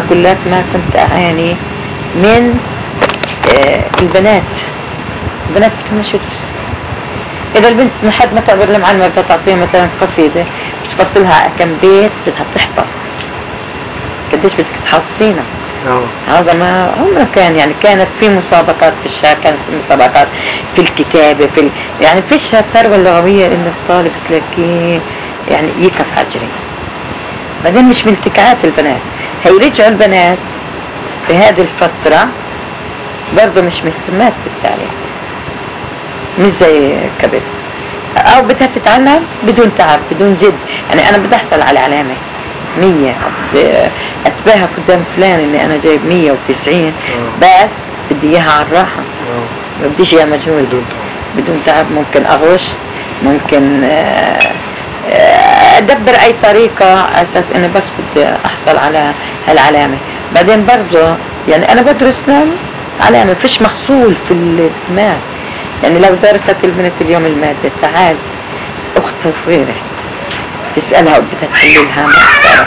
أقول لك ما كنت أعاني من البنات بتمشي وتفصل. إذا البنت من حد ما تعبر المعلمة بدها تعطيها مثلا قصيدة بتفصلها كم بيت بدها تحفظ، قديش بدك تحفظينها. هذا ما عمره كان، يعني كانت في مسابقات في الشعر، كانت في مسابقات في الكتابة، يعني فيش الثروة اللغوية إن الطالب تلاقيه يعني يكف عجري. بعدين مش ملتكعات البنات، هيرجعوا البنات في هذه الفترة برضو مش مهتمات بالتعليم، مش زي قبل، أو بدها تتعلم بدون تعب بدون جد. يعني أنا بدي أحصل على علامة 100 أتباهى قدام فلان إني أنا جايب 190 بس بدي إياها على الراحة، ما بديش إياها مجهود بدون تعب. ممكن أغش، ممكن أدبر أي طريقة أساس إني بس بدي أحصل على هالعلامة. بعدين برضو يعني أنا بدرس لهم علامة، فيش محصول في الدماغ. يعني لو درست البنت اليوم المادة، تعال أختها صغيرة تسألها وبدها تحللها ما تعرف.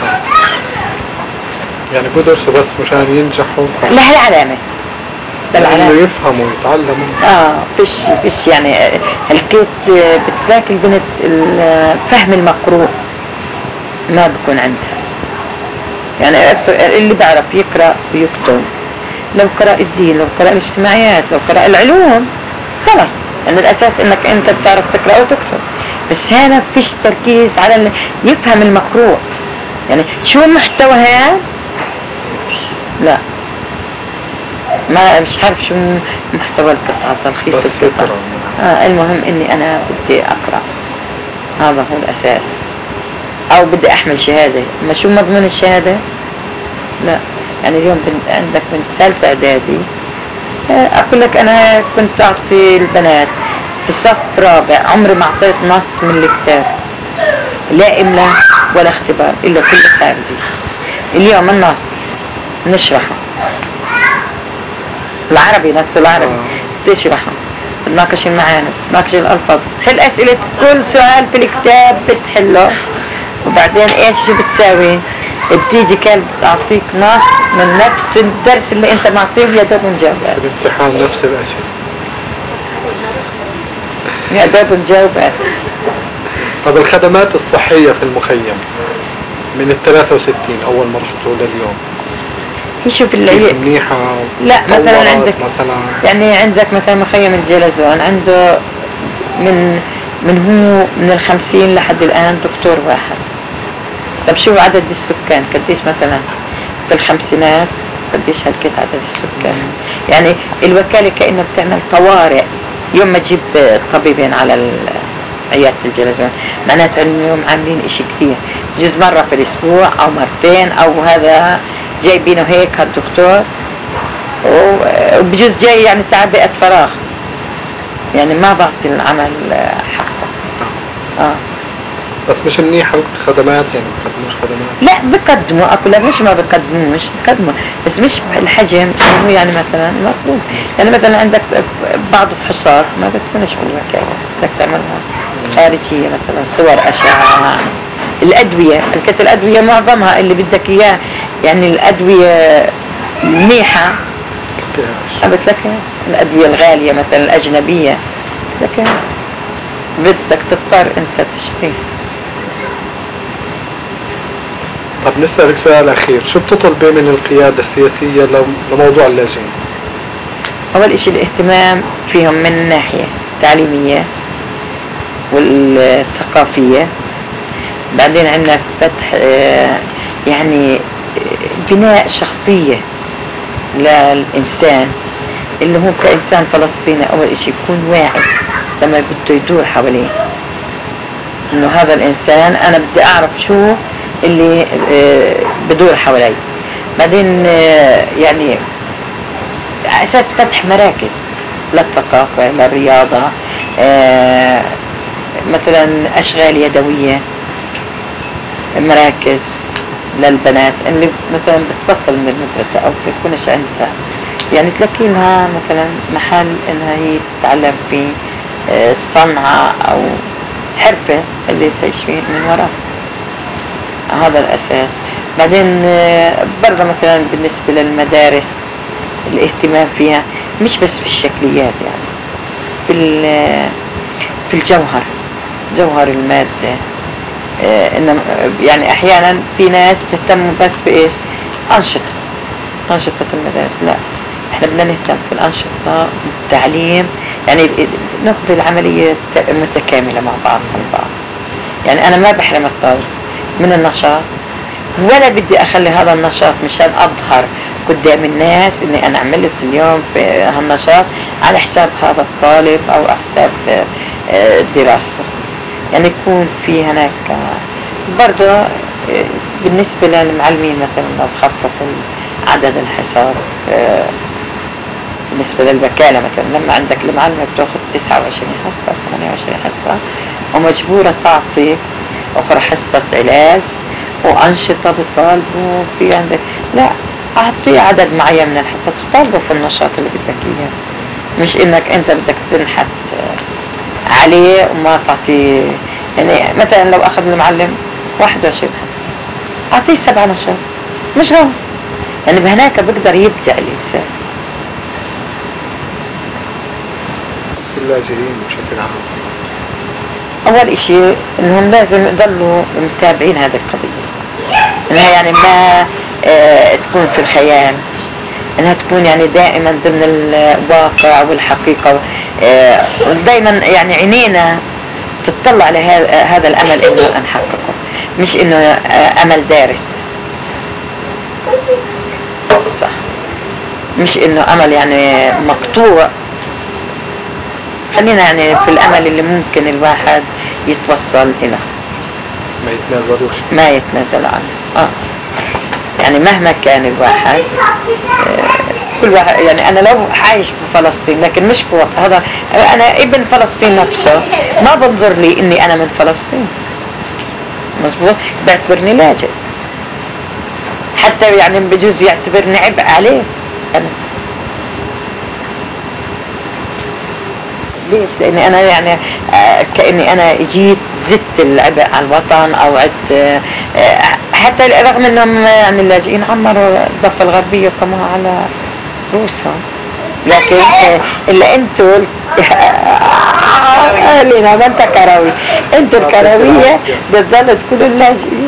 يعني بدرسوا بس مشان ينجحوا؟ لا هي علامة، إنه يفهموا ويتعلموا. فيش يعني الكيت بتلاقي البنت الفهم المقروء ما بكون عندها. يعني اللي بعرف يقرأ ويكتب، لو قرأ الدين، لو قرأ الاجتماعيات، لو قرأ العلوم، خلاص يعني الأساس إنك أنت بتعرف تقرأ وتكتب. بس هنا فيش تركيز على يفهم المقروء. يعني شو محتوى لا ما مش عارف شو محتوى القطعة، تلخيص القطعة. المهم إني أنا بدي أقرأ، هذا هو الأساس. أو بدي أحمل شهادة، ما شو مضمون الشهادة؟ لا يعني اليوم عندك من ثالثة إعدادي، أقول لك أنا كنت أعطي البنات في صف رابع عمري ما أعطيت نص من الكتاب، لا إملاء ولا اختبار إلا كله خارجي. اليوم النص نشرحه، العربي نص العربي تشرحه، تناقش المعاني، تناقش الألفاظ، تحل أسئلة كل سؤال في الكتاب بتحله. وبعدين إيش شو بتساوي؟ بتيجي كلب تعطيك نص من نفس الدرس اللي انت معطيه يا دوب مجاوبات. الامتحان نفس الأسئلة يا دوب مجاوبات. طب الخدمات الصحية في المخيم من 63 أول ما رحتوا لليوم، شوف اللي منيحة؟ لا مثلا عندك مثلا يعني عندك مثلا مخيم الجلزون عنده من هو من 50 لحد الآن دكتور واحد. طب شو عدد السكان قديش مثلا في الخمسينات، قديش هالكت عدد السكان؟ يعني الوكالة كأنها بتعمل طوارئ يوم ما تجيب طبيبين على عيادة الجلزون، معناتها اليوم عاملين اشي كثير، بجوز مرة في الاسبوع او مرتين او هذا جايبينه هيك هالدكتور، وبجوز جاي يعني تعبئة فراغ، يعني ما بعطي العمل حقه. بس مش منيحة الخدمات، يعني بقدموش خدمات؟ لا بقدموا، أقول لك مش ما بقدموا بس مش الحجم هو يعني مثلا مطلوب. يعني مثلا عندك بعض الفحوصات ما بتكونش في الوكالة، بدك تعملها خارجية، مثلا صور أشعة، الأدوية، الأدوية معظمها اللي بدك إياه يعني الأدوية المنيحة بتلاقيها، الأدوية الغالية مثلا الأجنبية بتلاقيها، بدك تضطر أنت تشتري. طب نسألك سؤال أخير، شو بتطلبي من القيادة السياسية لموضوع اللاجئين؟ أول إشي الاهتمام فيهم من الناحية التعليمية والثقافية. بعدين عندنا فتح يعني بناء شخصية للإنسان اللي هو كإنسان فلسطيني. أول إشي يكون واعي لما بده يدور حواليه إنه هذا الإنسان أنا بدي أعرف شو اللي بدور حوالي. بعدين يعني أساس فتح مراكز للثقافة، للرياضة، مثلا أشغال يدوية، مراكز للبنات اللي مثلا بتبطل من المدرسة أو بتكونش عندها، يعني تلاقي لها مثلا محل إنها هي تتعلم فيه صنعة أو حرفة اللي تعيش فيه من وراء. هذا الأساس. بعدين برضه مثلا بالنسبة للمدارس الاهتمام فيها مش بس في الشكليات، يعني في الجوهر، جوهر المادة. إنما يعني أحيانا في ناس بتهتموا بس بإيش؟ أنشطة المدارس. لا، احنا بدنا نهتم في الأنشطة والتعليم، يعني ناخذ العملية متكاملة مع بعض البعض. يعني أنا ما بحرم الطالب من النشاط، ولا بدي أخلي هذا النشاط مشان أظهر قدام الناس إني أنا عملت اليوم في هالنشاط على حساب هذا الطالب أو حساب دراسته. يعني يكون في هناك برضه بالنسبة للمعلمين مثلا لو خففوا عدد الحصص. بالنسبة للوكالة مثلا لما عندك المعلمة بتاخذ 29 حصة 28 حصة ومجبورة تعطي أخرى حصة علاج وأنشطة بالطالب، وفي عندك لا، أعطي عدد معين من الحصص وطالبه في النشاط اللي بدك إياه، مش إنك أنت بدك تنحت عليه وما تعطي. يعني مثلا لو أخذ المعلم 21 حصة أعطيه 7 نشاط، مش غلط، يعني بهناك بقدر يبدأ الإنسان. اللاجئين بشكل عام أول إشي إنهم لازم يضلوا متابعين هذه القضية، إنها يعني ما تكون في الخيال، إنها تكون يعني دائما ضمن الواقع والحقيقة. دائما يعني عينينا تطلع على هذا الأمل إنه نحققه، مش إنه أمل دارس. صح، مش إنه أمل يعني مقطوع. خلينا يعني في الأمل اللي ممكن الواحد يتوصل إليه، ما يتنازل عنه. يعني مهما كان الواحد كل واحد، يعني أنا لو عايش في فلسطين لكن مش في وقت هذا، أنا ابن فلسطين نفسه ما بنظر لي إني أنا من فلسطين، مظبوط، بعتبرني لاجئ، حتى يعني بجوز يعتبرني عبء عليه أنا. ليش؟ لأني أنا يعني كأني أنا جيت زدت العبء على الوطن أو عدت، حتى رغم أنهم يعني اللاجئين عمروا الضفة الغربية كمان على روسها، لكن إلا أنتوا أهلنا ما أنت كروي، أنتوا الكروية بتظل تكونوا اللاجئين.